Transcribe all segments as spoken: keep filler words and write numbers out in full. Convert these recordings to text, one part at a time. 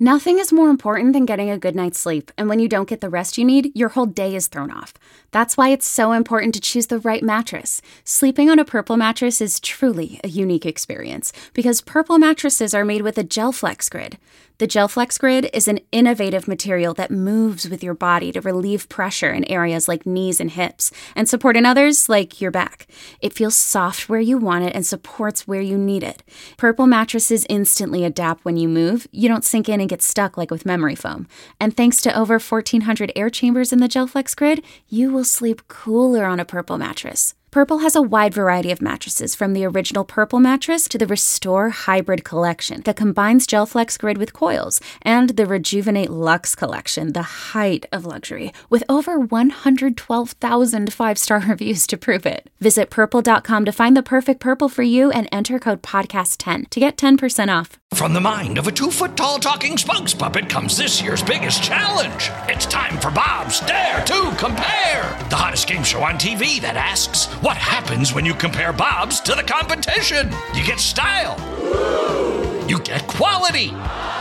Nothing is more important than getting a good night's sleep, and when you don't get the rest you need, your whole day is thrown off. That's why it's so important to choose the right mattress. Sleeping on a Purple mattress is truly a unique experience, because Purple mattresses are made with a GelFlex Grid. The GelFlex Grid is an innovative material that moves with your body to relieve pressure in areas like knees and hips, and support in others like your back. It feels soft where you want it and supports where you need it. Purple mattresses instantly adapt when you move. You don't sink in and get stuck like with memory foam. And thanks to over fourteen hundred air chambers in the GelFlex Grid, you will sleep cooler on a Purple mattress. Purple has a wide variety of mattresses, from the original Purple mattress to the Restore Hybrid collection that combines GelFlex Grid with coils, and the Rejuvenate Luxe collection, the height of luxury, with over one hundred twelve thousand five-star reviews to prove it. Visit purple dot com to find the perfect Purple for you and enter code podcast ten to get ten percent off. From the mind of a two-foot-tall talking spokes puppet comes this year's biggest challenge. It's time for Bob's Dare to Compare, the hottest game show on T V that asks, what happens when you compare Bob's to the competition? You get style. You get quality.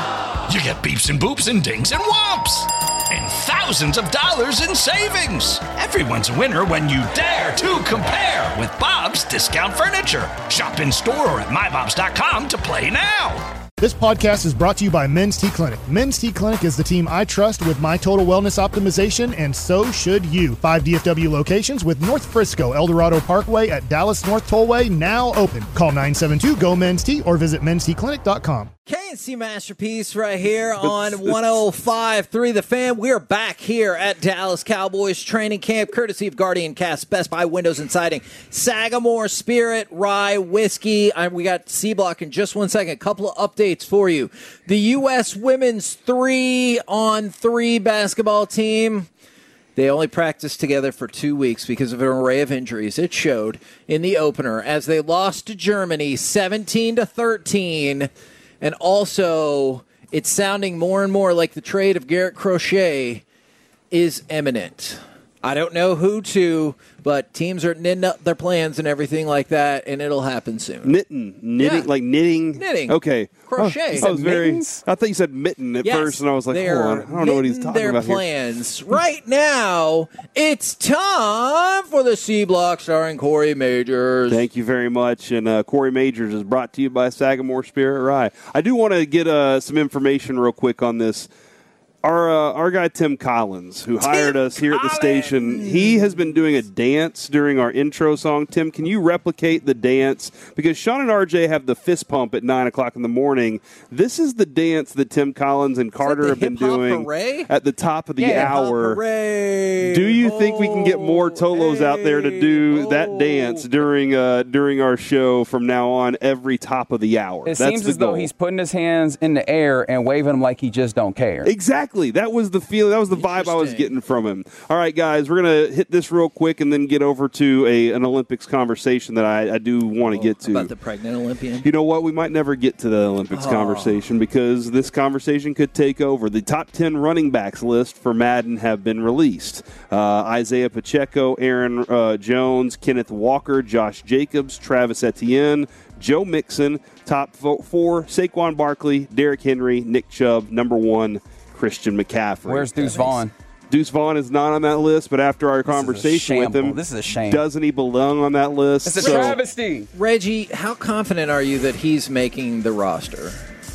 You get beeps and boops and dings and whomps. And thousands of dollars in savings. Everyone's a winner when you dare to compare with Bob's Discount Furniture. Shop in store or at my bobs dot com to play now. This podcast is brought to you by Men's T Clinic. Men's T Clinic is the team I trust with my total wellness optimization, and so should you. Five D F W locations with North Frisco, El Dorado Parkway at Dallas North Tollway now open. Call nine seven two, G O, Men's T or visit mens t clinic dot com. K and C Masterpiece right here on one oh five point three The Fan. We are back here at Dallas Cowboys training camp, courtesy of Guardian Cast, Best Buy Windows and Siding, Sagamore Spirit, Rye Whiskey. I, we got C-Block in just one second. A couple of updates for you. The U S women's three-on-three basketball team, they only practiced together for two weeks because of an array of injuries. It showed in the opener as they lost to Germany seventeen to thirteen. And also, it's sounding more and more like the trade of Garrett Crochet is imminent. I don't know who to, but teams are knitting up their plans and everything like that, and it'll happen soon. Knitting, knitting, Yeah. like knitting. Knitting. Okay. Crochet. Oh, I was very. I thought you said mitten at Yes, first, and I was like, they hold are on, I don't know what he's knitting talking their about plans. Right now, it's time for the C Block starring Corey Majors. Thank you very much. And uh, Corey Majors is brought to you by Sagamore Spirit Rye. I do want to get uh, some information real quick on this. Our uh, our guy Tim Collins, who Tim hired us here at the station, he has been doing a dance during our intro song. Tim, can you replicate the dance? Because Sean and R J have the fist pump at nine o'clock in the morning. This is the dance that Tim Collins and Carter have been doing hooray? at the top of the Yeah, hour. hooray. Do you think we can get more Tolos out there to do Oh, that dance during uh, during our show from now on every top of the hour? It That's seems the as though goal. he's putting his hands in the air and waving them like he just don't care. Exactly. That was the feeling. That was the vibe I was getting from him. All right, guys, we're going to hit this real quick and then get over to a an Olympics conversation that I, I do want to Oh, get to. about the pregnant Olympian? You know what? We might never get to the Olympics Oh. conversation because this conversation could take over. The top ten running backs list for Madden have been released. Uh, Isaiah Pacheco, Aaron uh, Jones, Kenneth Walker, Josh Jacobs, Travis Etienne, Joe Mixon, top four, Saquon Barkley, Derrick Henry, Nick Chubb, number one, Christian McCaffrey. Where's Deuce Vaughn? Deuce Vaughn is not on that list, but after our conversation with him, This is a shame. doesn't he belong on that list? It's a So- travesty. Reggie, how confident are you that he's making the roster?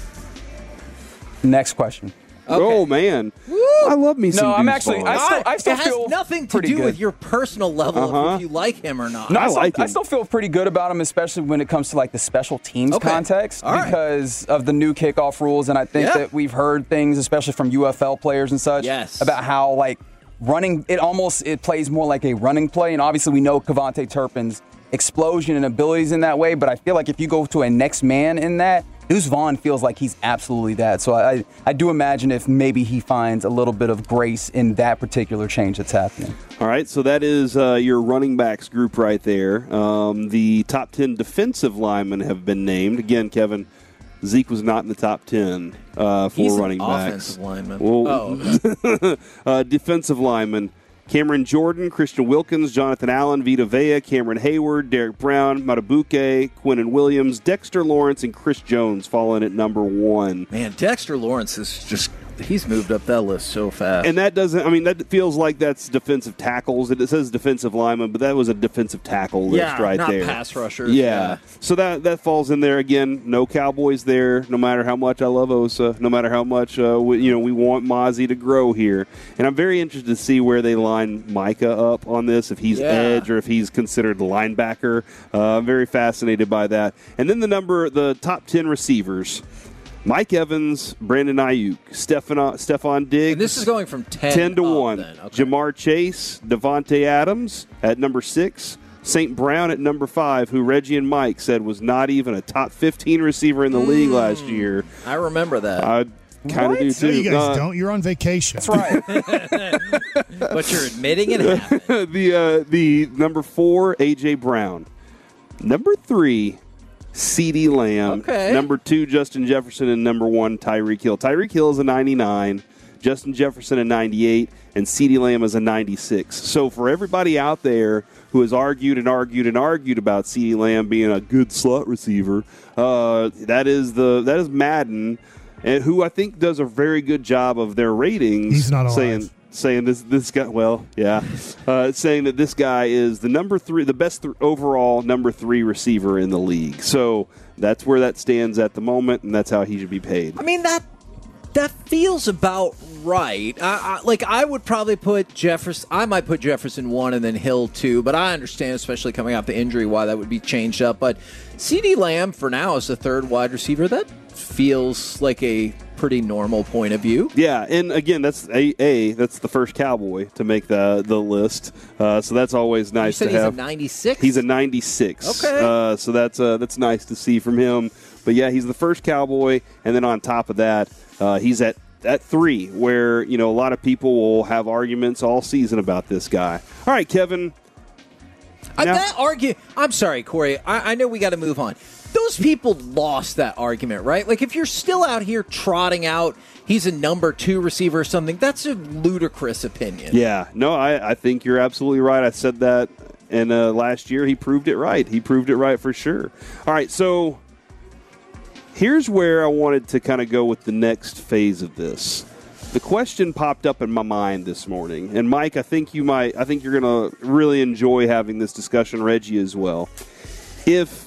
Next question. Oh, man. I love me some No, I'm Deuce actually. Vaughn. I still, I still it has feel nothing to pretty do good. with your personal level Uh-huh. of if you like him or not. No, I, I still, like I him. still feel pretty good about him, especially when it comes to like the special teams Okay. context, All right. because of the new kickoff rules. And I think Yeah. that we've heard things, especially from U F L players and such, Yes. about how like running. It almost it plays more like a running play, and obviously we know Kevontae Turpin's explosion and abilities in that way. But I feel like if you go to a next man in that, Deuce Vaughn feels like he's absolutely that. So I, I do imagine if maybe he finds a little bit of grace in that particular change that's happening. All right, so that is uh, your running backs group right there. Um, the top ten defensive linemen have been named. Again, Kevin, Zeke was not in the top ten uh, for He's an running backs. offensive lineman. Well, Oh, okay. uh, defensive linemen. Cameron Jordan, Christian Wilkins, Jonathan Allen, Vita Vea, Cameron Hayward, Derek Brown, Matabuke, Quinnen Williams, Dexter Lawrence, and Chris Jones fall in at number one. Man, Dexter Lawrence is just he's moved up that list so fast. And that doesn't, I mean, that feels like that's defensive tackles. It says defensive lineman, but that was a defensive tackle list yeah, right not there. pass rushers. Yeah. yeah. So that that falls in there again. No Cowboys there, no matter how much I love Osa, no matter how much uh, we, you know we want Mozzie to grow here. And I'm very interested to see where they line Micah up on this, if he's yeah. edge or if he's considered linebacker. Uh, I'm very fascinated by that. And then the number, the top ten receivers. Mike Evans, Brandon Ayuk, Stephon, Stephon Diggs. And this is going from ten, ten to up one. Then. Okay. Jamar Chase, Devontae Adams at number six. Saint Brown at number five, who Reggie and Mike said was not even a top fifteen receiver in the mm. league last year. I remember that. I kind of do too. No, you guys uh, don't. You're on vacation. That's right. But you're admitting it happened. the uh, the number four, A J Brown. Number three, CeeDee Lamb. Okay. Number two, Justin Jefferson, and number one, Tyreek Hill. Tyreek Hill is a ninety-nine, Justin Jefferson a ninety-eight, and CeeDee Lamb is a ninety-six. So for everybody out there who has argued and argued and argued about CeeDee Lamb being a good slot receiver, uh, that is the that is Madden, and who I think does a very good job of their ratings. He's not alive. saying saying this this guy. Well, yeah, uh, saying that this guy is the number three, the best th- overall number three receiver in the league. So that's where that stands at the moment, and that's how he should be paid. I mean that that feels about right. I, I, like I would probably put Jefferson. I might put Jefferson one and then Hill two, but I understand, especially coming off the injury, why that would be changed up. But CeeDee Lamb for now is the third wide receiver. That feels like a pretty normal point of view. Yeah, and again, that's a, a that's the first Cowboy to make the the list, uh, so that's always nice you said to he's have. a ninety-six? He's a ninety-six. Okay, uh, so that's uh, that's nice to see from him. But yeah, he's the first Cowboy, and then on top of that, uh, he's at at three, where you know a lot of people will have arguments all season about this guy. All right, Kevin. Uh, Now, that argue. I'm sorry, Corey. I, I know we got to move on. Those people lost that argument, right? Like, if you're still out here trotting out he's a number two receiver or something, that's a ludicrous opinion. Yeah, no, I, I think you're absolutely right. I said that, and uh, last year he proved it right. He proved it right for sure. All right, so here's where I wanted to kind of go with the next phase of this. The question popped up in my mind this morning, and Mike, I think you might, I think you're going to really enjoy having this discussion, Reggie as well. If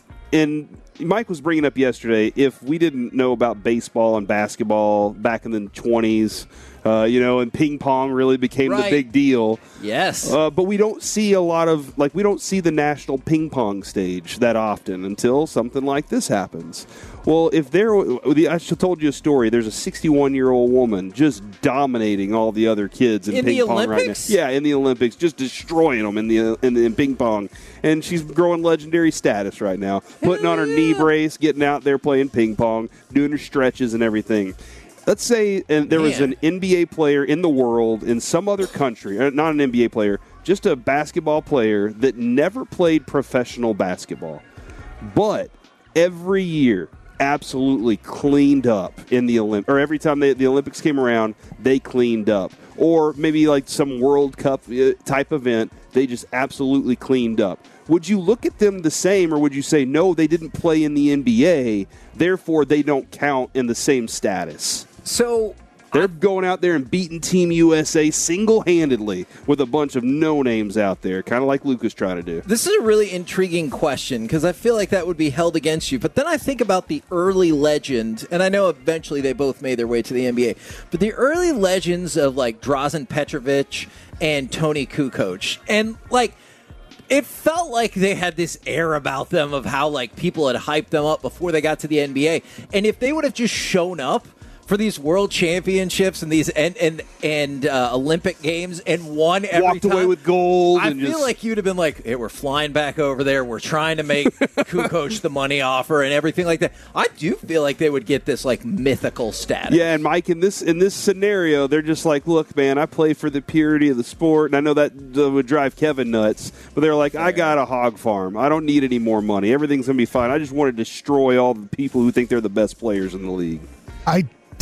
And Mike was bringing up yesterday, if we didn't know about baseball and basketball back in the twenties, uh, you know, and ping pong really became right. the big deal. Yes. Uh, but we don't see a lot of, like, we don't see the national ping pong stage that often until something like this happens. Well, if there, I told you a story. There's a sixty-one-year-old woman just dominating all the other kids in, in ping the pong Olympics? right now. Yeah, in the Olympics, just destroying them in the in, the, in ping pong. And she's growing legendary status right now, putting on her knee brace, getting out there playing ping pong, doing her stretches and everything. Let's say and there Man. was an N B A player in the world in some other country, not an N B A player, just a basketball player that never played professional basketball, but every year absolutely cleaned up in the Olymp, or every time they, the Olympics came around, they cleaned up. Or maybe like some World Cup type event, they just absolutely cleaned up. Would you look at them the same, or would you say, no, they didn't play in the N B A, therefore they don't count in the same status? So They're going out there and beating Team U S A single-handedly with a bunch of no-names out there, kind of like Luka's trying to do. This is a really intriguing question because I feel like that would be held against you. But then I think about the early legend, and I know eventually they both made their way to the N B A, but the early legends of like Drazen Petrovic and Tony Kukoc. And like, it felt like they had this air about them of how like people had hyped them up before they got to the N B A. And if they would have just shown up for these world championships and these and and, and uh, Olympic games and won every Walked time, away with gold. I and feel just, like you'd have been like, hey, we're flying back over there. We're trying to make Kukoc the money offer and everything like that. I do feel like they would get this like mythical status. Yeah, and Mike, in this in this scenario, they're just like, look, man, I play for the purity of the sport, and I know that uh, would drive Kevin nuts, but they're like, I got a hog farm. I don't need any more money. Everything's going to be fine. I just want to destroy all the people who think they're the best players in the league. I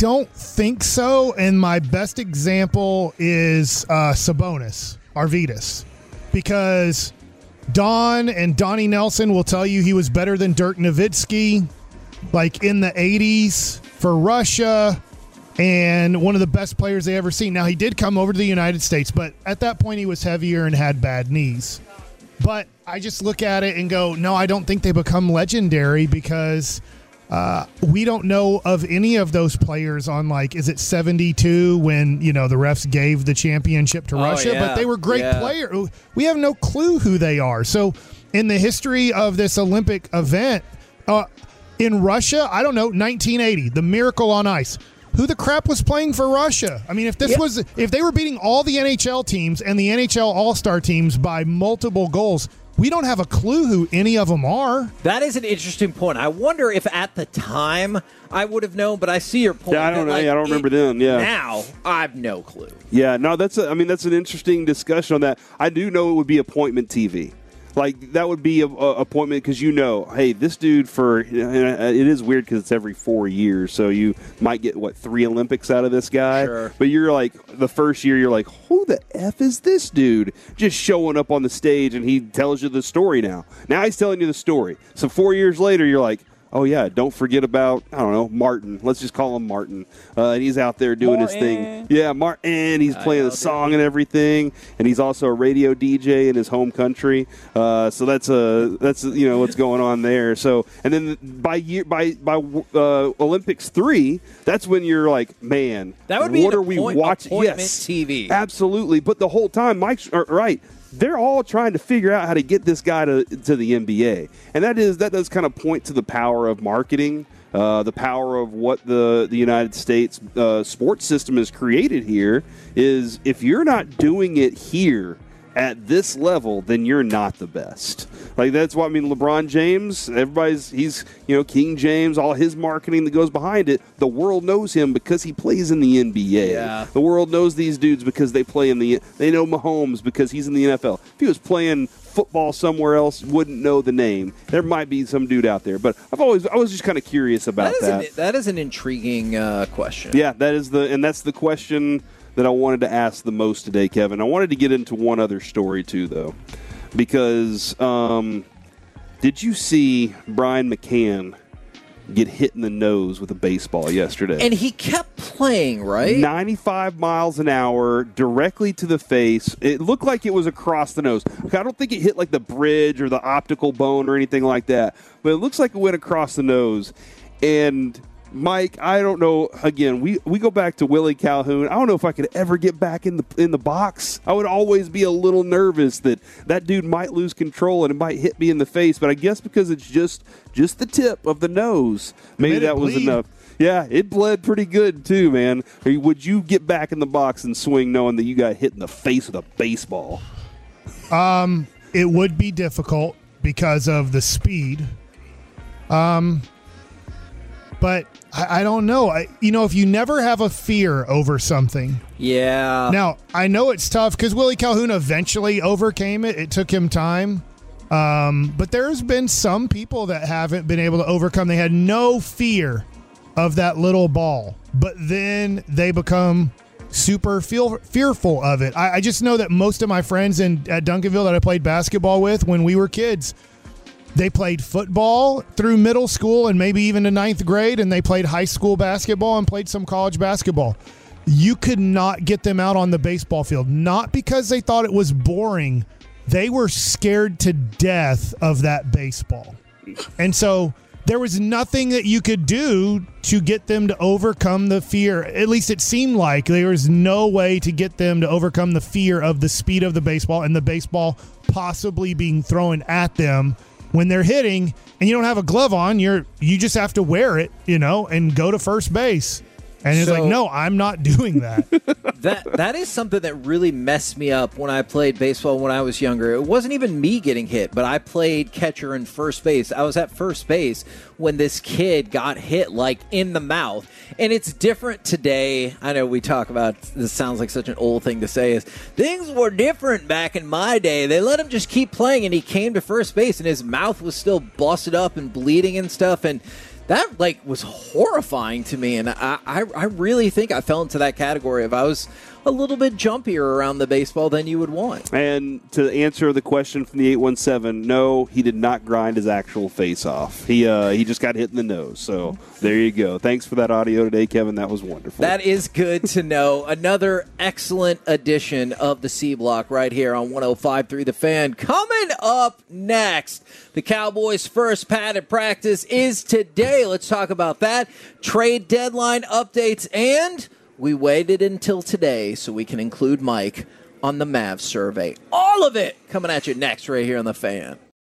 don't think so. And my best example is uh, Sabonis, Arvydas, because Don and Donnie Nelson will tell you he was better than Dirk Nowitzki, like in the eighties for Russia, and one of the best players they ever seen. Now, he did come over to the United States, but at that point he was heavier and had bad knees. But I just look at it and go, no, I don't think they become legendary because uh, we don't know of any of those players on, like, is it seventy-two when, you know, the refs gave the championship to oh, Russia? Yeah. But they were great yeah. players. We have no clue who they are. So in the history of this Olympic event, uh, in Russia, I don't know, nineteen eighty, the Miracle on Ice. Who the crap was playing for Russia? I mean, if this yep. was, if they were beating all the N H L teams and the N H L All-Star teams by multiple goals, we don't have a clue who any of them are. That is an interesting point. I wonder if at the time I would have known, but I see your point. Yeah, I don't know. Like, yeah, I don't remember then. Yeah. Now, I have no clue. Yeah, no, that's a, I mean, that's an interesting discussion on that. I do know it would be appointment T V. Like, that would be a, a appointment because you know, hey, this dude for, it is weird because it's every four years, so you might get, what, three Olympics out of this guy? Sure. But you're like, the first year, you're like, who the F is this dude? Just showing up on the stage and he tells you the story now. Now he's telling you the story. So four years later, you're like, oh, yeah, don't forget about, I don't know, Martin. Let's just call him Martin. Uh, and he's out there doing Martin. his thing. Yeah, Martin. He's playing the song and everything. And he's also a radio D J in his home country. Uh, so that's, a, that's you know, what's going on there. So, and then by year by by uh, Olympics three, that's when you're like, man, that would be what an are we appoint- watching? Yes, T V. Absolutely. But the whole time, Mike's right. They're all trying to figure out how to get this guy to to the N B A, and that is that does kind of point to the power of marketing, uh, the power of what the the United States uh, sports system has created here. Is if you're not doing it here at this level, then you're not the best. Like, that's why, I mean, LeBron James, everybody's, he's, you know, King James, all his marketing that goes behind it, the world knows him because he plays in the N B A. Yeah. The world knows these dudes because they play in the, they know Mahomes because he's in the N F L. If he was playing football somewhere else, wouldn't know the name. There might be some dude out there, but I've always, I was just kind of curious about that. Is that. An, that is an intriguing uh, question. Yeah, that is the, and that's the question that I wanted to ask the most today, Kevin. I wanted to get into one other story, too, though, because um, did you see Brian McCann get hit in the nose with a baseball yesterday? And he kept playing, right? ninety-five miles an hour, directly to the face. It looked like it was across the nose. I don't think it hit like the bridge or the optical bone or anything like that, but it looks like it went across the nose. And Mike, I don't know. Again, we, we go back to Willie Calhoun. I don't know if I could ever get back in the in the box. I would always be a little nervous that that dude might lose control and it might hit me in the face. But I guess because it's just just the tip of the nose, maybe that was enough. Yeah, it bled pretty good too, man. Would you get back in the box and swing knowing that you got hit in the face with a baseball? Um, it would be difficult because of the speed. Um. But I, I don't know. I, you know, if you never have a fear over something. Yeah. Now, I know it's tough because Willie Calhoun eventually overcame it. It took him time. Um, but there's been some people that haven't been able to overcome. They had no fear of that little ball. But then they become super feel, fearful of it. I, I just know that most of my friends in at Duncanville that I played basketball with when we were kids, they played football through middle school and maybe even to ninth grade, and they played high school basketball and played some college basketball. You could not get them out on the baseball field, not because they thought it was boring. They were scared to death of that baseball. And so there was nothing that you could do to get them to overcome the fear. At least it seemed like there was no way to get them to overcome the fear of the speed of the baseball and the baseball possibly being thrown at them. When they're hitting and you don't have a glove on, you're you just have to wear it, you know, and go to first base. And it's so, like, no, I'm not doing that. that that is something that really messed me up when I played baseball when I was younger. It wasn't even me getting hit, but I played catcher and first base. I was at first base when this kid got hit, like, in the mouth. And it's different today. I know we talk about, this sounds like such an old thing to say, is things were different back in my day. They let him just keep playing, and he came to first base, and his mouth was still busted up and bleeding and stuff, and That like was horrifying to me, and I, I, I really think I fell into that category if I was a little bit jumpier around the baseball than you would want. And to answer the question from the eight one seven, no, he did not grind his actual face off. He uh, he just got hit in the nose. So there you go. Thanks for that audio today, Kevin. That was wonderful. That is good to know. Another excellent edition of the C Block right here on one oh five point three The Fan. Coming up next, the Cowboys' first padded practice is today. Let's talk about that. Trade deadline updates, and we waited until today so we can include Mike on the Mavs survey. All of it coming at you next right here on The Fan.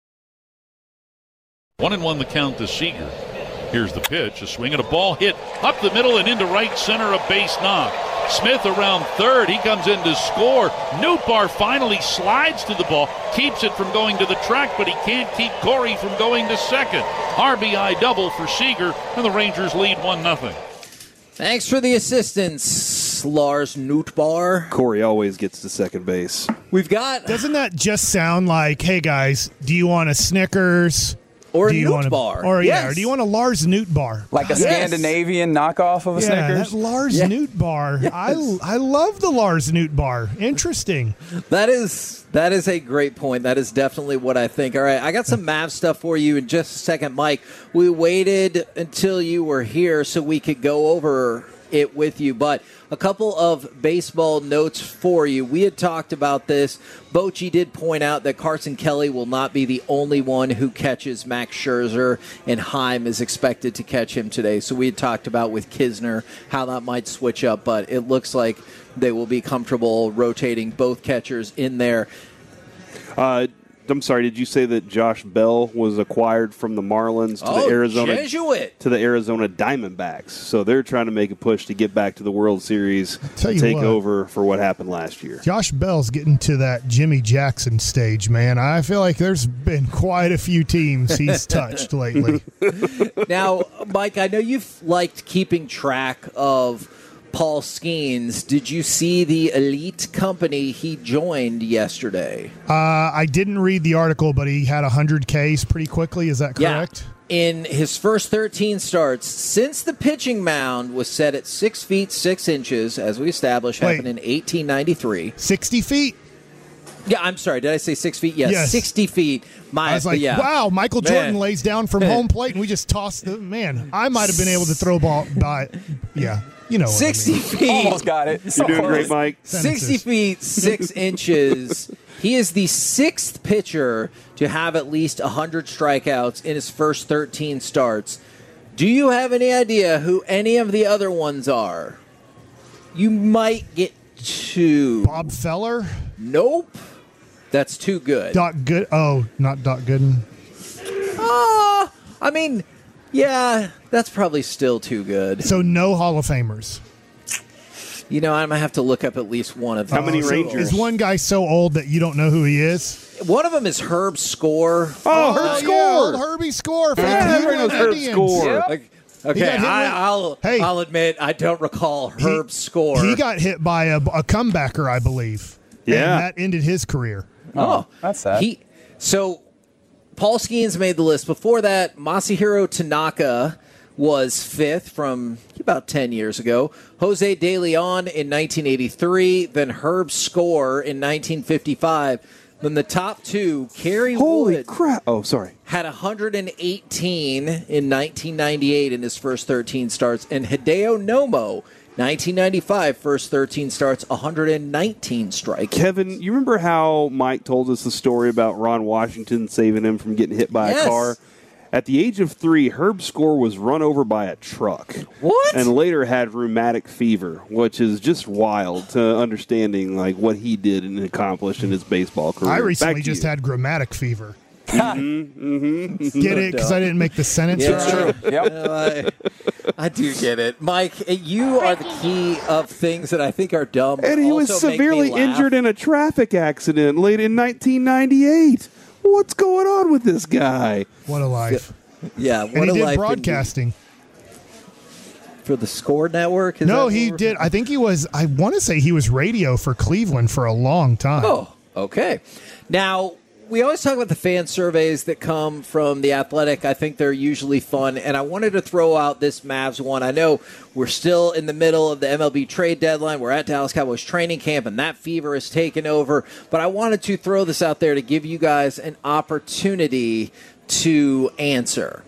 One and one the count to Seager. Here's the pitch, a swing and a ball hit up the middle and into right center, a base knock. Smith around third, he comes in to score. Nootbaar finally slides to the ball, keeps it from going to the track, but he can't keep Corey from going to second. R B I double for Seager, and the Rangers lead one nothing. Thanks for the assistance, Lars Nootbaar. Corey always gets to second base. We've got... Doesn't that just sound like, hey, guys, do you want a Snickers? Or a do you Newt want a, bar. Or, yes. yeah, or do you want a Lars Nootbaar? Like a Yes. Scandinavian knockoff of a Yeah, Snickers? that Lars Yeah. Nootbaar. Yes. I, I love the Lars Nootbaar. Interesting. That is that is a great point. That is definitely what I think. All right, I got some Mavs stuff for you in just a second, Mike. We waited until you were here so we could go over it with you, but a couple of baseball notes for you. We had talked about this. Bochy did point out that Carson Kelly will not be the only one who catches Max Scherzer, and Heim is expected to catch him today. So we had talked about with Kisner how that might switch up, but it looks like they will be comfortable rotating both catchers in there. Uh, I'm sorry, did you say that Josh Bell was acquired from the Marlins to Oh, the Arizona Jesuit. to the Arizona Diamondbacks? So they're trying to make a push to get back to the World Series, Tell you take what. over for what happened last year. Josh Bell's getting to that Jimmy Jackson stage, man. I feel like there's been quite a few teams he's touched lately. Now, Mike, I know you've liked keeping track of Paul Skeens. Did you see the elite company he joined yesterday? Uh, I didn't read the article, but he had one hundred Ks pretty quickly. Is that correct? Yeah. In his first thirteen starts, since the pitching mound was set at six feet six inches, as we established, Wait. happened in eighteen ninety-three. sixty feet? Yeah, I'm sorry. Did I say six feet? Yes, Yes. sixty feet. My, I was like, yeah. wow, Michael Jordan Man. lays down from home plate, and we just tossed the man. I might have been able to throw ball by. Yeah, you know what I sixty mean. feet. Almost got it. So You're doing close. great, Mike. sixty feet, six inches. He is the sixth pitcher to have at least one hundred strikeouts in his first thirteen starts. Do you have any idea who any of the other ones are? You might get two. Bob Feller, Nope. That's too good. Doc Good. Oh, not Doc Gooden. Ah, I mean, yeah, that's probably still too good. So no Hall of Famers. You know, I'm going to have to look up at least one of them. How many So Rangers? Is one guy so old that you don't know who he is? One of them is Herb Score. Oh, Herb yeah, Score. old Herbie Score. For Yeah, the everyone knows Cleveland Herb Indians. Score. Yep. Like, He okay, got hit I, with- I'll Hey. I'll admit I don't recall He- Herb Score. He got hit by a, a comebacker, I believe. Yeah. And that ended his career. oh, that's sad. He so Paul Skeens made the list. Before that, Masahiro Tanaka was fifth from about ten years ago. Jose De Leon in nineteen eighty-three. Then Herb Score in nineteen fifty-five. Then the top two, Kerry Holy Wood crap. Oh, sorry. had one hundred eighteen in nineteen ninety-eight in his first thirteen starts, and Hideo Nomo, nineteen ninety-five, first thirteen starts, one hundred nineteen strikes. Kevin, you remember how Mike told us the story about Ron Washington saving him from getting hit by Yes. a car? At the age of three, Herb Score was run over by a truck. What? And later had rheumatic fever, which is just wild to understanding like what he did and accomplished in his baseball career. I Back recently to just you. had grammatic fever. Mm-hmm. Get it? Because I didn't make the sentence. Yeah. It's true. Yep. I, I do get it. Mike, you are the key of things that I think are dumb. And he was also make me severely laugh. injured in a traffic accident late in nineteen ninety-eight. What's going on with this guy? What a life. Yeah, what And a he did life broadcasting. for the Score Network. Is No, that he what we're- did. I think he was, I want to say he was radio for Cleveland for a long time. Oh, okay. Now, we always talk about the fan surveys that come from The Athletic. I think they're usually fun, and I wanted to throw out this Mavs one. I know we're still in the middle of the M L B trade deadline. We're at Dallas Cowboys training camp, and that fever is taken over. But I wanted to throw this out there to give you guys an opportunity to answer.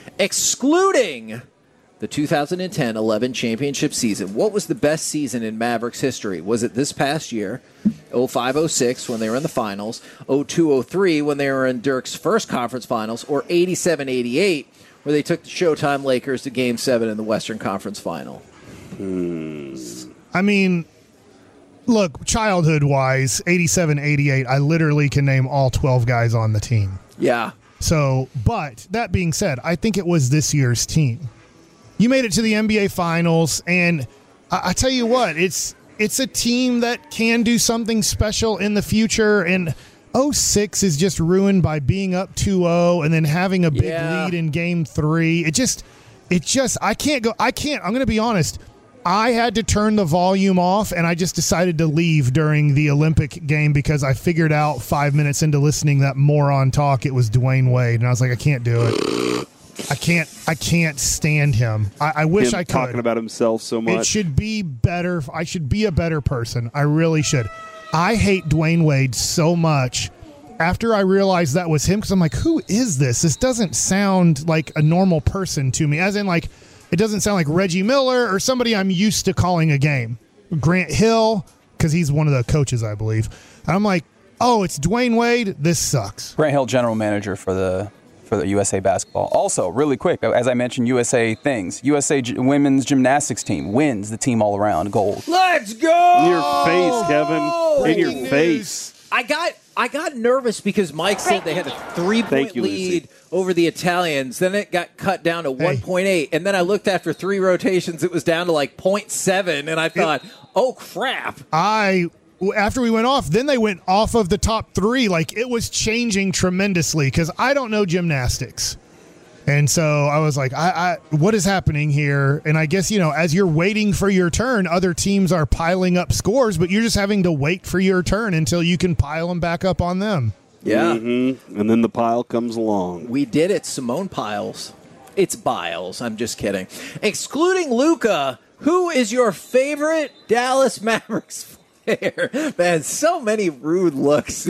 Excluding the two thousand ten eleven championship season, what was the best season in Mavericks history? Was it this past year, oh five oh six, when they were in the finals, oh two oh three, when they were in Dirk's first conference finals, or eighty-seven eighty-eight, where they took the Showtime Lakers to Game seven in the Western Conference Final? Hmm. I mean, look, childhood-wise, eighty-seven eighty-eight, I literally can name all twelve guys on the team. Yeah. So, but that being said, I think it was this year's team. You made it to the N B A Finals, and I, I tell you what, it's it's a team that can do something special in the future, and oh six is just ruined by being up two oh and then having a big Yeah. lead in game three. It just, it just, I can't go, I can't, I'm going to be honest, I had to turn the volume off, and I just decided to leave during the Olympic game because I figured out five minutes into listening that moron talk, it was Dwayne Wade, and I was like, I can't do it. I can't. I can't stand him. I, I wish Him I could. talking about himself so much. It should be better. I should be a better person. I really should. I hate Dwayne Wade so much. After I realized that was him, because I'm like, who is this? This doesn't sound like a normal person to me. As in, like, it doesn't sound like Reggie Miller or somebody I'm used to calling a game. Grant Hill, because he's one of the coaches, I believe. And I'm like, oh, it's Dwayne Wade. This sucks. Grant Hill, general manager for the for the U S A basketball. Also, really quick, as I mentioned, U S A things. U S A G- women's gymnastics team wins the team all around gold. Let's go! In your face, Kevin. In your Breaking face. I got I got nervous because Mike said they had a three-point Thank you, lead Lucy. over the Italians. Then it got cut down to one point eight. And then I looked after three rotations, it was down to like point seven. And I thought, oh, crap. I after we went off, then they went off of the top three. Like, it was changing tremendously because I don't know gymnastics. And so I was like, I, I, what is happening here? And I guess, you know, as you're waiting for your turn, other teams are piling up scores, but you're just having to wait for your turn until you can pile them back up on them. Yeah. Mm-hmm. And then the pile comes along. We did it, Simone Piles. It's Biles. I'm just kidding. Excluding Luka, who is your favorite Dallas Mavericks player? Man, so many rude looks.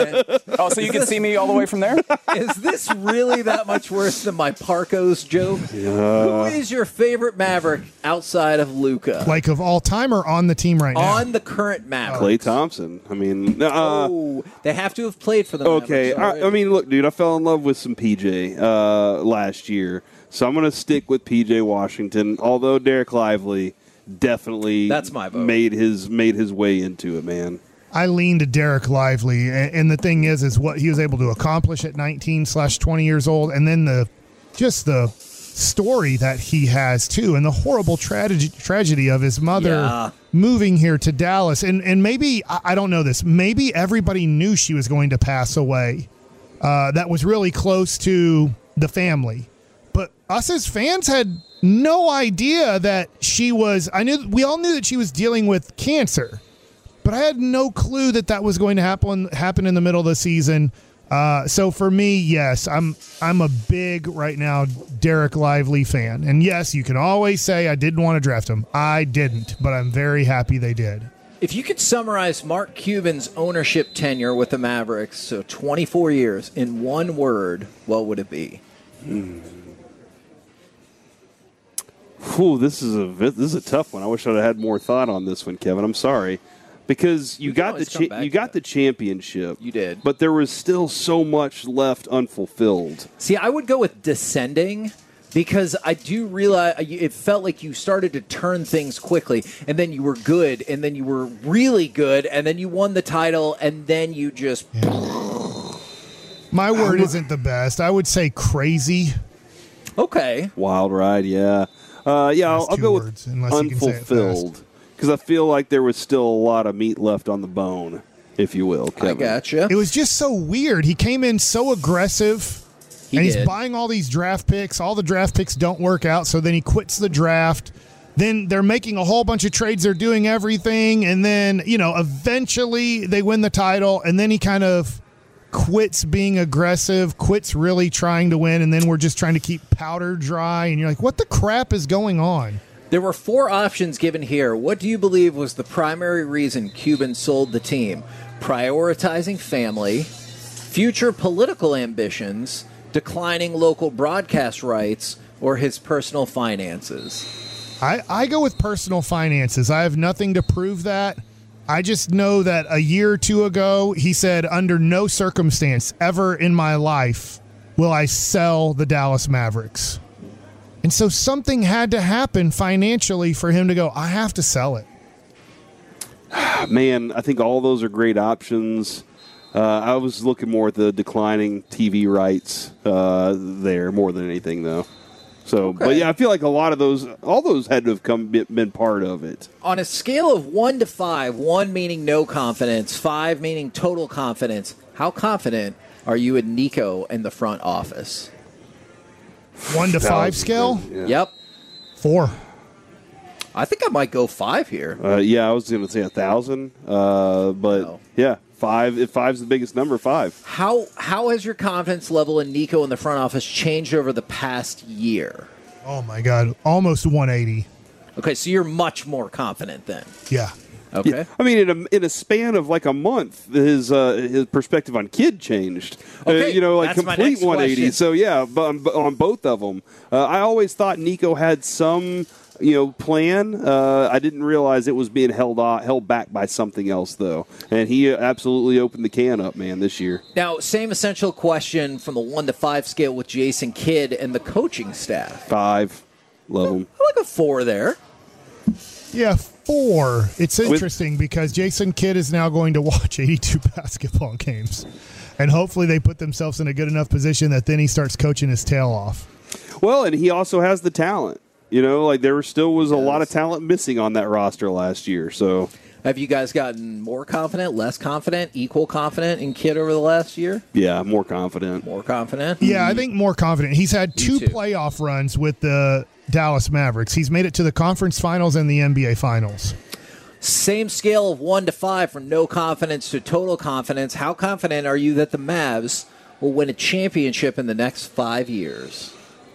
Oh, so you can see me all the way from there? Is this really that much worse than my Parkos joke? Who is your favorite Maverick outside of Luka? Like, of all time or on the team right now? On the current Mavericks. Klay Thompson. I mean, uh, oh, they have to have played for the okay. Mavericks I, I mean, look, dude, I fell in love with some P J uh, last year, so I'm going to stick with P J Washington. Although Derek Lively definitely That's my vote. made his made his way into it, man. I lean to Derek Lively, and, and the thing is, is what he was able to accomplish at nineteen slash twenty years old, and then the just the story that he has too, and the horrible tragedy tragedy of his mother Yeah. moving here to Dallas, and and maybe I, I don't know this, maybe everybody knew she was going to pass away. Uh, that was really close to the family, but us as fans had no idea that she was. I knew we all knew that she was dealing with cancer. But I had no clue that that was going to happen happen in the middle of the season. Uh, so for me, yes, I'm I'm a big right now Derek Lively fan. And yes, you can always say I didn't want to draft him. I didn't, but I'm very happy they did. If you could summarize Mark Cuban's ownership tenure with the Mavericks, so twenty-four years, in one word, what would it be? Hmm. Whew, this is a this is a tough one. I wish I'd have had more thought on this one, Kevin. I'm sorry. Because you, You can got the always come cha- back you to got it. the championship. You did. But there was still so much left unfulfilled. See, I would go with descending because I do realize it felt like you started to turn things quickly, and then you were good, and then you were really good, and then you won the title, and then you just... My word isn't the best. I would say crazy. Okay. Wild ride, yeah. Uh, yeah, I'll, That's I'll two go words, with unless you can say it fast. unfulfilled. Because I feel like there was still a lot of meat left on the bone, if you will, Kevin. I gotcha. It was just so weird. He came in so aggressive, He and he's did. buying all these draft picks. All the draft picks don't work out, so then he quits the draft. Then they're making a whole bunch of trades. They're doing everything, and then, you know, eventually they win the title, and then he kind of quits being aggressive, quits really trying to win, and then we're just trying to keep powder dry. And you're like, what the crap is going on? There were four options given here. What do you believe was the primary reason Cuban sold the team? Prioritizing family, future political ambitions, declining local broadcast rights, or his personal finances? I, I go with personal finances. I have nothing to prove that. I just know that a year or two ago, he said, under no circumstance ever in my life will I sell the Dallas Mavericks. And so something had to happen financially for him to go, I have to sell it. Man, I think all those are great options. Uh, I was looking more at the declining T V rights uh, there more than anything, though. So, okay. But yeah, I feel like a lot of those, all those had to have come been part of it. On a scale of one to five, one meaning no confidence, five meaning total confidence, how confident are you in Nico in the front office? One to five scale? Yeah. Yep. Four. I think I might go five here. Uh, yeah, I was going to say a thousand, uh, but no. yeah, five. If five's the biggest number, five. How how has your confidence level in Nico in the front office changed over the past year? Oh my God, almost one eighty. Okay, so you're much more confident then. Yeah. Okay. Yeah. I mean, in a in a span of like a month, his uh, his perspective on Kid changed. Okay, uh, you know, like that's complete one eighty. Question. So yeah, on, on both of them, uh, I always thought Nico had some. You know, plan. Uh, I didn't realize it was being held on, held back by something else, though. And he absolutely opened the can up, man, this year. Now, same essential question from the one to five scale with Jason Kidd and the coaching staff. Five, love him. I like a four there. Yeah, four. It's interesting with- because Jason Kidd is now going to watch eighty-two basketball games, and hopefully they put themselves in a good enough position that then he starts coaching his tail off. Well, and he also has the talent. You know, like there still was a yes. lot of talent missing on that roster last year. So, have you guys gotten more confident, less confident, equal confident in Kidd over the last year? Yeah, more confident. More confident? Yeah, I think more confident. He's had two playoff runs with the Dallas Mavericks. He's made it to the conference finals and the N B A finals. Same scale of one to five from no confidence to total confidence. How confident are you that the Mavs will win a championship in the next five years?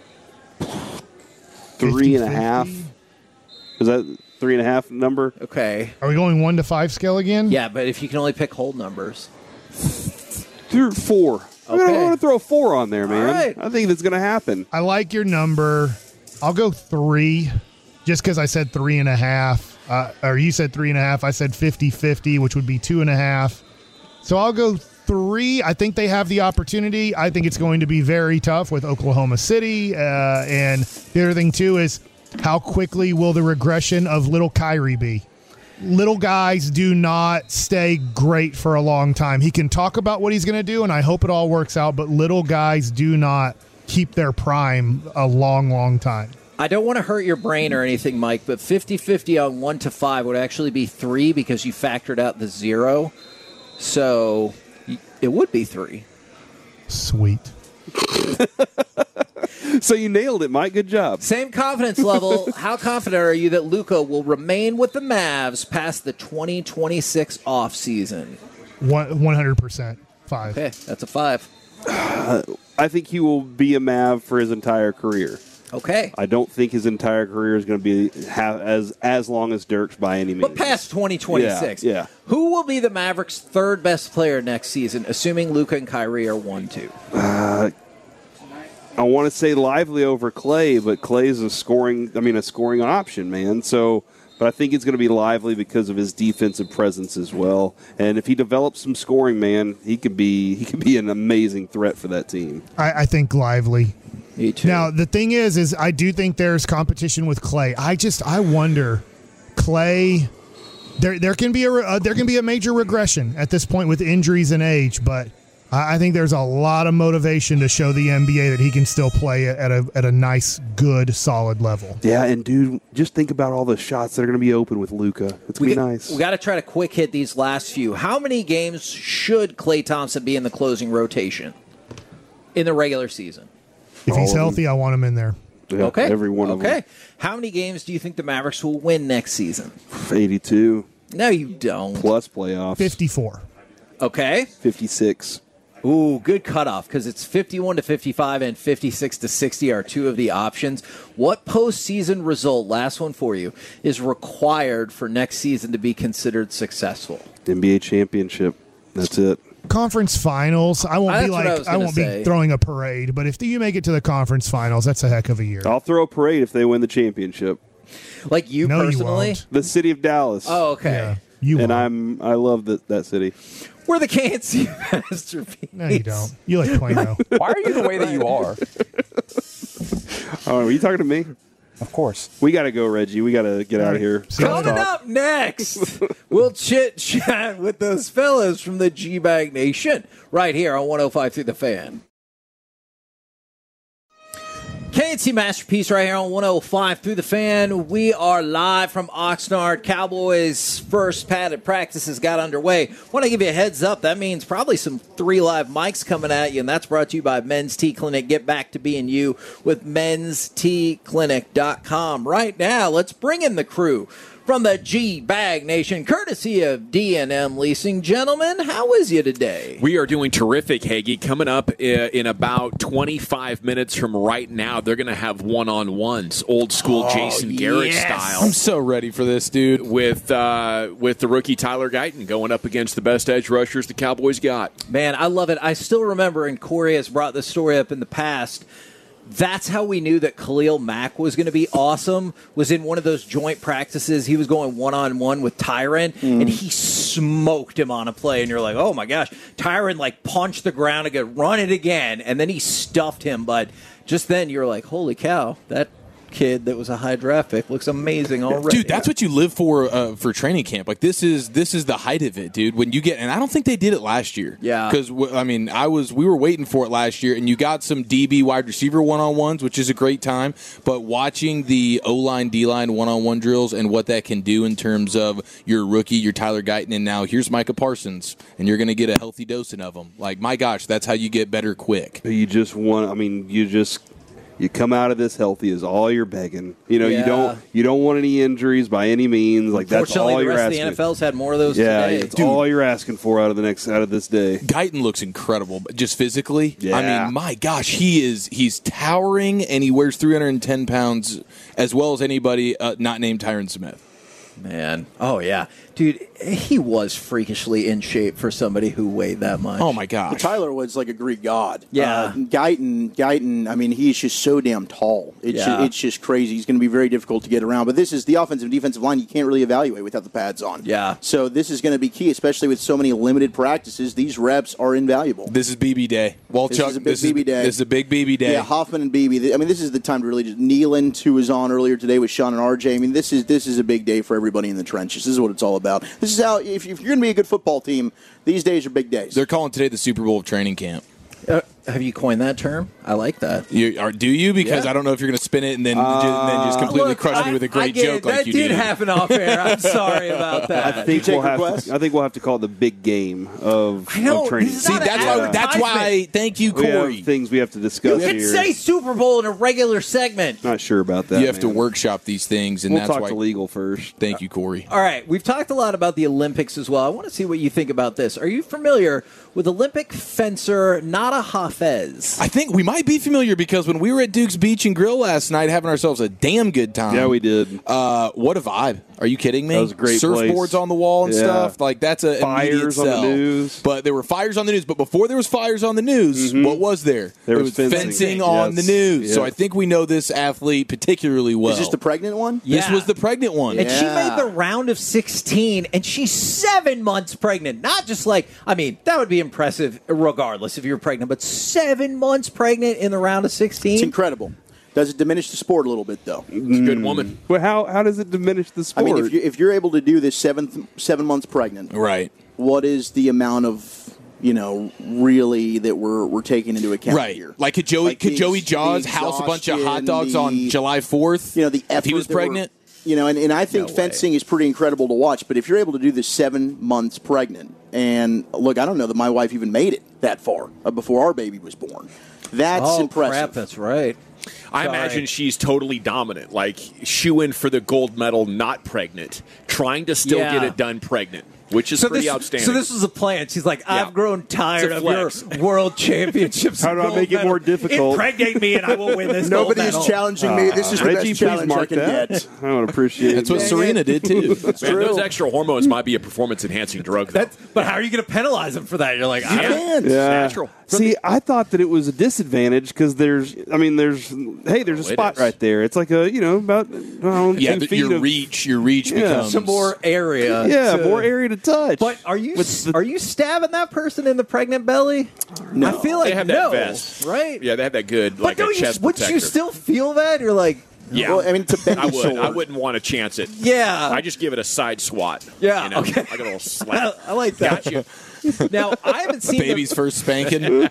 Three and a half. Is that three and a half number? Okay. Are we going one to five scale again? Yeah, but if you can only pick whole numbers. Through four. Okay. I'm going to throw a four on there, man. All right. I think that's going to happen. I like your number. I'll go three, just because I said three and a half. Uh, or you said three and a half. I said fifty-fifty, which would be two and a half. So I'll go three. I think they have the opportunity. I think it's going to be very tough with Oklahoma City. Uh, and the other thing, too, is how quickly will the regression of little Kyrie be? Little guys do not stay great for a long time. He can talk about what he's going to do, and I hope it all works out, but little guys do not keep their prime a long, long time. I don't want to hurt your brain or anything, Mike, but fifty-fifty on one to five would actually be three because you factored out the zero. So it would be three. Sweet. So you nailed it, Mike. Good job. Same confidence level. How confident are you that Luka will remain with the Mavs past the twenty twenty-six offseason? one hundred percent. Five. Okay, that's a five. Uh, I think he will be a Mav for his entire career. Okay. I don't think his entire career is going to be have as as long as Dirk's by any means. But past twenty twenty-six. Yeah, yeah. Who will be the Mavericks' third best player next season, assuming Luka and Kyrie are one two? Uh, I want to say Lively over Clay, but Clay's a scoring. I mean, a scoring option, man. So, but I think it's going to be Lively because of his defensive presence as well. And if he develops some scoring, man, he could be he could be an amazing threat for that team. I, I think Lively. Me too. Now, the thing is, is I do think there's competition with Clay. I just, I wonder, Clay, there there can be a uh, there can be a major regression at this point with injuries and age, but I, I think there's a lot of motivation to show the N B A that he can still play at a at a nice, good, solid level. Yeah, and dude, just think about all the shots that are going to be open with Luka. It's going to be nice. We got to try to quick hit these last few. How many games should Klay Thompson be in the closing rotation in the regular season? If he's healthy, I want him in there. Yeah, okay. Every one of them. Okay. How many games do you think the Mavericks will win next season? eighty-two. No, you don't. Plus playoffs. fifty-four. Okay. fifty-six. Ooh, good cutoff because it's fifty-one to fifty-five and fifty-six to sixty are two of the options. What postseason result, last one for you, is required for next season to be considered successful? N B A championship. That's it. Conference finals. I won't That's be what I like was I, gonna won't say. be throwing a parade, but if you make it to the conference finals, that's a heck of a year. I'll throw a parade if they win the championship. Like you No, you personally? won't. The city of Dallas. Oh, okay. Yeah, you and won't. I'm I love that that city. We're the K N C masterpiece. No, you don't. You like Plano. Why are you the way that you are? Oh, are you talking to me? Of course. We got to go, Reggie. We got to get out of here. See you Coming later. up next, we'll chit chat with those fellas from the G-Bag Nation right here on one oh five through the Fan. K N C Masterpiece right here on one oh five through the Fan. We are live from Oxnard. Cowboys' first padded practices got underway. Want to give you a heads up. That means probably some three live mics coming at you, and that's brought to you by Men's T Clinic. Get back to being you with mens t clinic dot com. Right now, let's bring in the crew from the G-Bag Nation, courtesy of D and M Leasing. Gentlemen, how is you today? We are doing terrific, Hagee. Coming up in about twenty-five minutes from right now, they're going to have one-on-ones, old school Jason Garrett yes. style. I'm so ready for this, dude. With uh, with the rookie Tyler Guyton going up against the best edge rushers the Cowboys got. Man, I love it. I still remember, and Corey has brought this story up in the past, that's how we knew that Khalil Mack was going to be awesome, was in one of those joint practices. He was going one-on-one with Tyron, mm. and he smoked him on a play. And you're like, oh, my gosh. Tyron, like, punched the ground again, run it again, and then he stuffed him. But just then you're like, holy cow, that kid that was a high draft pick looks amazing already. Dude, that's what you live for uh, for training camp. Like this is this is the height of it, dude. When you get, and I don't think they did it last year. Yeah, because I mean, I was we were waiting for it last year, and you got some D B wide receiver one on ones, which is a great time. But watching the O line D line one on one drills and what that can do in terms of your rookie, your Tyler Guyton, and now here's Micah Parsons, and you're going to get a healthy dosing of them. Like my gosh, that's how you get better quick. You just want. I mean, you just. You come out of this healthy is all you're begging. You know, yeah. you don't you don't want any injuries by any means. Like that's all the you're rest asking. Of the N F L's had more of those yeah, today. it's Dude, all you're asking for out of the next out of this day. Guyton looks incredible, just physically. Yeah. I mean, my gosh, he is he's towering, and he wears three hundred ten pounds as well as anybody uh, not named Tyron Smith. Man, oh yeah, dude, he was freakishly in shape for somebody who weighed that much. Oh my gosh, well, Tyler was like a Greek god. Yeah, uh, Guyton, Guyton. I mean, he's just so damn tall. It's yeah. just, it's just crazy. He's going to be very difficult to get around. But this is the offensive and defensive line. You can't really evaluate without the pads on. Yeah. So this is going to be key, especially with so many limited practices. These reps are invaluable. This is B B day. Walchuk, this is a big this B B is, day. This is a big B B day. Yeah, Hoffman and B B. I mean, this is the time to really just Nealon, who was on earlier today with Sean and R J. I mean, this is this is a big day for everybody in the trenches. This is what it's all about. This is how, if, if you're going to be a good football team, these days are big days. They're calling today the Super Bowl of training camp. Uh, have you coined that term? I like that. You, or do you? Because Yeah. I don't know if you're going to spin it and then, uh, just, and then just completely Look, crush I, me with a I great get joke it. like that you did did. happen off air. I'm sorry about that. I think take we'll have. requests? To, I think we'll have to call it the big game of, I know, of training. this is See, not an that's why. That's why. advertisement. Thank you, We Corey. have things we have to You discuss could here. say Super Bowl in a regular segment. Not sure about that. You have to man. workshop these things, and We'll that's talk why. to legal first. Thank you, Corey. All right, we've talked a lot about the Olympics as well. I want to see what you think about this. Are you familiar with Olympic fencer Nada Hafez? I think we might be familiar because when we were at Duke's Beach and Grill last night having ourselves a damn good time. Yeah, we did. Uh, what a vibe. Are you kidding me? That was a great Surfboards place. on the wall and Yeah. stuff. Like, that's a Fires on the sell. news. But there were fires on the news. But before there was fires on the news, Mhm. what was there? There There was was fencing. fencing on Yes. the news. So Yeah. I think we know this athlete particularly well. Is this the pregnant one? This Yeah. was the pregnant one. And she Yeah. made the round of sixteen, and she's seven months pregnant. Not just like, I mean, that would be impressive regardless if you're pregnant, but seven months pregnant in the round of It's sixteen? incredible. Does it diminish the sport a little bit, though? She's a good woman. Well, how how does it diminish the I sport? mean, if, you, if you're able to do this seven, seven months pregnant, Right. what is the amount of, you know, really that we're we're taking into account Right. here? Like, could Joey, Like could the- Joey the Jaws house a bunch of hot exhaustion, dogs on the- July fourth? You know, the if effort he was that we're- pregnant? You know, and, and I think No way. fencing is pretty incredible to watch. But if you're able to do this seven months pregnant, and look, I don't know that my wife even made it that far uh, before our baby was born. That's oh, impressive. crap, that's right. I Sorry. imagine she's totally dominant, like shoo in for the gold medal, not pregnant, trying to still Yeah. get it done pregnant. which is so pretty this, outstanding. So this was a plan. She's like, I've Yeah. grown tired It's of a your flex. world championships. How do I gold make it medal. more difficult? Impregnate me and I will win this Nobody gold is medal. challenging me. This is the Reggie, best please challenge I mark can that. get. I would appreciate That's what that. Serena did too. Man, true. those extra hormones might be a performance-enhancing drug. Though. That's, but how are you going to penalize them for that? You're like, I You don't can. Yeah. natural. See, I thought that it was a disadvantage because there's, I mean, there's, hey, there's a Oh, it spot is. right there. It's like a, you know, about, I don't know, Yeah, ten but feet your of, reach, your reach Yeah. becomes some more area. yeah, to- more area to touch. But are you With the- are you stabbing that person in the pregnant belly? No. I feel like They have no, that vest, right? Yeah, they have that good, But like a don't you, chest would protector. you still feel that? You're like, Yeah, Well, I mean, it's a bendy I would. sword. I wouldn't want to chance it. yeah. I just give it a side swat. Yeah, you know? okay. Like a little slap. I like that. Gotcha. Now I haven't seen the- baby's first spanking.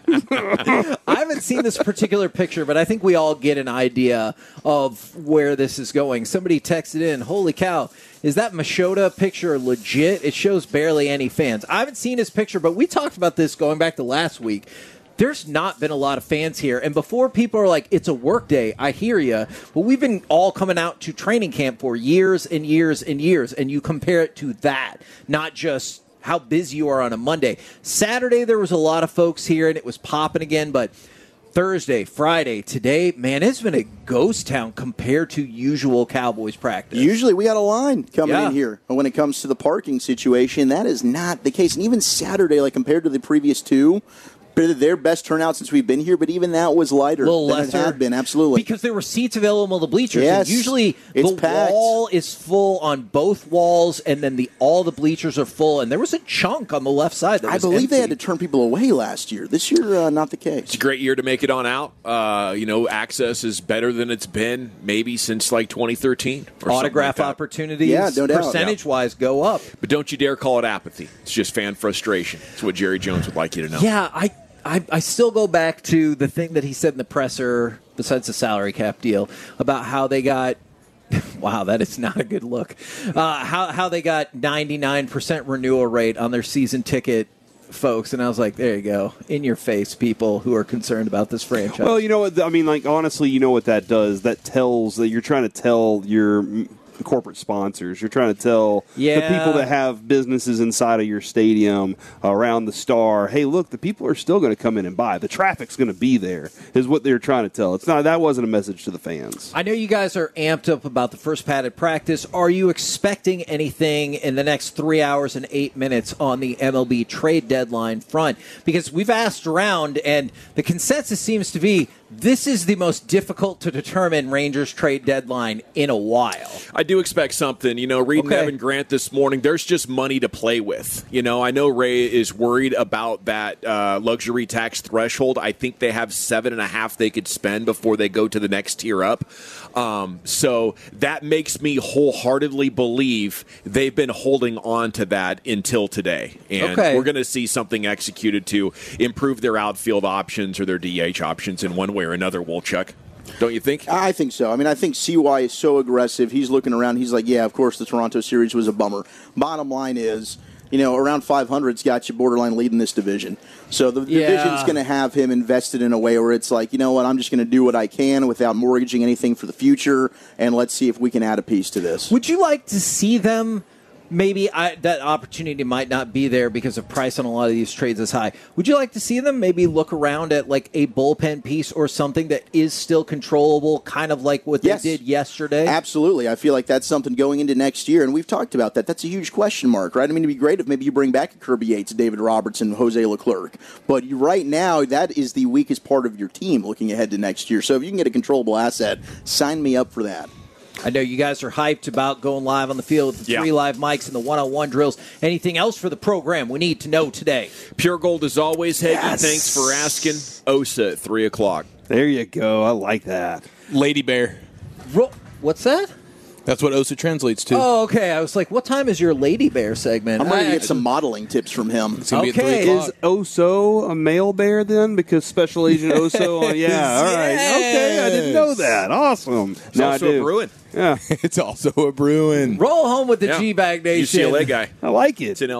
I haven't seen this particular picture, but I think we all get an idea of where this is going. Somebody texted in, holy cow, is that Machota picture legit? It shows barely any fans. I haven't seen his picture, but we talked about this going back to last week. There's not been a lot of fans here. And before people are like, it's a work day, I hear you. But we've been all coming out to training camp for years and years and years. And you compare it to that, not just how busy you are on a Monday. Saturday, there was a lot of folks here and it was popping again. But Thursday, Friday, today, man, it's been a ghost town compared to usual Cowboys practice. Usually we got a line coming Yeah. in here. But when it comes to the parking situation, that is not the case. And even Saturday, like compared to the previous two, their best turnout since we've been here, but even that was lighter A little than lesser. it had been. Absolutely. Because there were seats available in the bleachers. Yes. And usually It's the packed. wall is full on both walls, and then the all the bleachers are full. And there was a chunk on the left side that I was believe they had to empty. turn people away last year. This year, uh, not the case. It's a great year to make it on out. Uh, you know, access is better than it's been maybe since like twenty thirteen. Or Autograph something like that. opportunities, Yeah, no doubt. percentage-wise, go up. But don't you dare call it apathy. It's just fan frustration. It's what Jerry Jones would like you to know. Yeah, I, I I still go back to the thing that he said in the presser, besides the salary cap deal, about how they got. Wow, that is not a good look. Uh, how how they got ninety-nine percent renewal rate on their season ticket, folks, and I was like, there you go, in your face, people who are concerned about this franchise. Well, you know what? I mean, like, honestly, you know what that does? That tells that you're trying to tell your mm, corporate sponsors. You're trying to tell Yeah. the people that have businesses inside of your stadium around the Star, hey, look, the people are still going to come in and buy. The traffic's going to be there, is what they're trying to tell. It's not that wasn't a message to the fans. I know you guys are amped up about the first padded practice. Are you expecting anything in the next three hours and eight minutes on the M L B trade deadline front? Because we've asked around, and the consensus seems to be this is the most difficult to determine Rangers trade deadline in a while. I do expect something. You know, reading Okay. Evan Grant this morning, there's just money to play with. You know, I know Ray is worried about that uh, luxury tax threshold. I think they have seven and a half they could spend before they go to the next tier up. Um, so that makes me wholeheartedly believe they've been holding on to that until today. And Okay. we're going to see something executed to improve their outfield options or their D H options in one way or another, Wolchuk. Don't you think? I think so. I mean, I think C Y is so aggressive. He's looking around. He's like, yeah, of course, the Toronto series was a bummer. Bottom line is, you know, around five hundred's got you borderline leading this division. So the Yeah. division's going to have him invested in a way where it's like, you know what, I'm just going to do what I can without mortgaging anything for the future, and let's see if we can add a piece to this. Would you like to see them? Maybe I, that opportunity might not be there because of price on a lot of these trades is high. Would you like to see them maybe look around at like a bullpen piece or something that is still controllable, kind of like what Yes. they did yesterday? Absolutely. I feel like that's something going into next year, and we've talked about that. That's a huge question mark, right? I mean, it'd be great if maybe you bring back a Kirby Yates, David Robertson, Jose Leclerc. But you, right now, that is the weakest part of your team looking ahead to next year. So if you can get a controllable asset, sign me up for that. I know you guys are hyped about going live on the field with the Yeah. three live mics and the one-on-one drills. Anything else for the program we need to know today? Pure Gold as always, Hagee. Yes. Thanks for asking. Osa at three o'clock. There you go. I like that. Lady Bear. Ro- What's that? That's what Osa translates to. Oh, okay. I was like, what time is your Lady Bear segment? I'm ready to I- get some modeling tips from him. It's going to be Okay. at three o'clock. Is Oso a male bear then? Because Special Agent Oso, on, yeah, all right, okay, I didn't know that. Awesome. It's Now I also do. a Bruin. Yeah, It's also a Bruin. Roll home with the Yeah. G-Bag Nation. U C L A guy. I like it. It's in L A.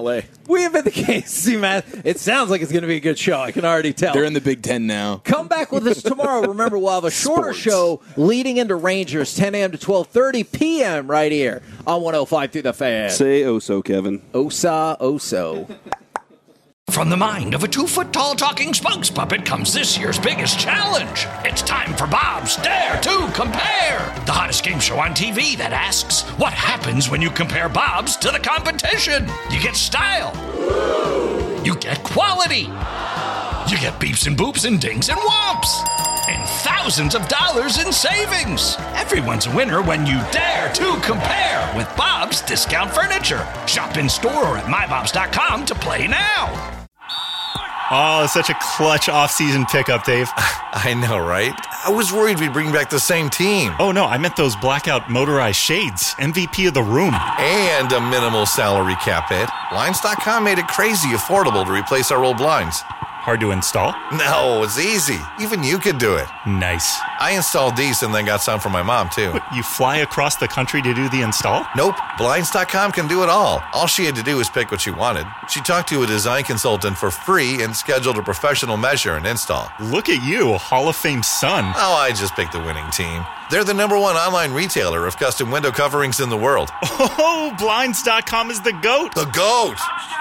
We have been the K C Math. It sounds like it's going to be a good show. I can already tell. They're in the Big Ten now. Come back with us tomorrow. Remember, we'll have a shorter Sports. show leading into Rangers, ten a.m. to twelve thirty p.m. right here on one oh five through the Fan. Say Oso, Kevin. Osa Oso. From the mind of a two-foot-tall talking spokes puppet comes this year's biggest challenge. It's time for Bob's Dare to Compare, the hottest game show on T V that asks, what happens when you compare Bob's to the competition? You get style. You get quality. You get beeps and boops and dings and whomps. And thousands of dollars in savings. Everyone's a winner when you dare to compare with Bob's Discount Furniture. Shop in store or at my bobs dot com to play now. Oh, such a clutch off-season pickup, Dave. I know, right? I was worried we'd bring back the same team. Oh, no, I meant those blackout motorized shades. M V P of the room. And a minimal salary cap hit. Blinds dot com made it crazy affordable to replace our old blinds. Hard to install? No, it's easy. Even you could do it. Nice. I installed these and then got some for my mom, too. What, you fly across the country to do the install? Nope. Blinds dot com can do it all. All she had to do was pick what she wanted. She talked to a design consultant for free and scheduled a professional measure and install. Look at you, a Hall of Fame son. Oh, I just picked the winning team. They're the number one online retailer of custom window coverings in the world. Oh, Blinds dot com is the GOAT. The GOAT!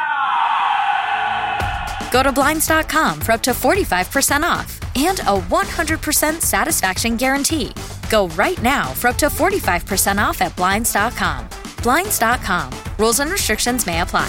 Go to Blinds dot com for up to forty-five percent off and a one hundred percent satisfaction guarantee. Go right now for up to forty-five percent off at Blinds dot com. Blinds dot com. Rules and restrictions may apply.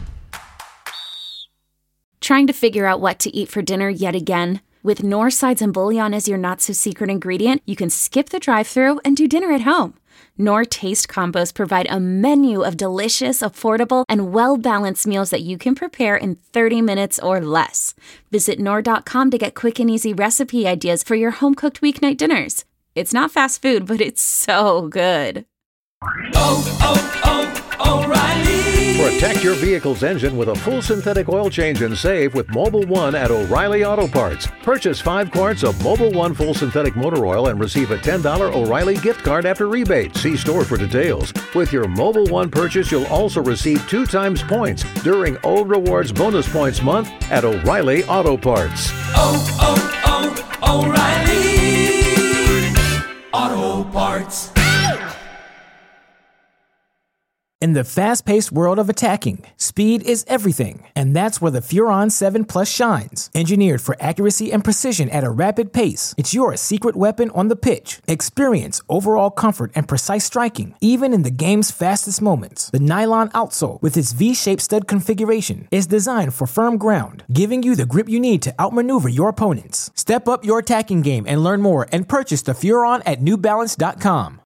Trying to figure out what to eat for dinner yet again? With Knorr Sides and Bouillon as your not-so-secret ingredient, you can skip the drive-thru and do dinner at home. Knorr Taste Combos provide a menu of delicious, affordable, and well-balanced meals that you can prepare in thirty minutes or less. Visit Knorr dot com to get quick and easy recipe ideas for your home-cooked weeknight dinners. It's not fast food, but it's so good. Oh, oh, oh, O'Reilly! Protect your vehicle's engine with a full synthetic oil change and save with Mobil one at O'Reilly Auto Parts. Purchase five quarts of Mobil one full synthetic motor oil and receive a ten dollars O'Reilly gift card after rebate. See store for details. With your Mobil one purchase, you'll also receive two times points during O Rewards Bonus Points Month at O'Reilly Auto Parts. Oh, oh, oh, O'Reilly Auto Parts. In the fast-paced world of attacking, speed is everything, and that's where the Furon seven Plus shines. Engineered for accuracy and precision at a rapid pace, it's your secret weapon on the pitch. Experience overall comfort and precise striking, even in the game's fastest moments. The nylon outsole, with its V-shaped stud configuration, is designed for firm ground, giving you the grip you need to outmaneuver your opponents. Step up your attacking game and learn more and purchase the Furon at New Balance dot com.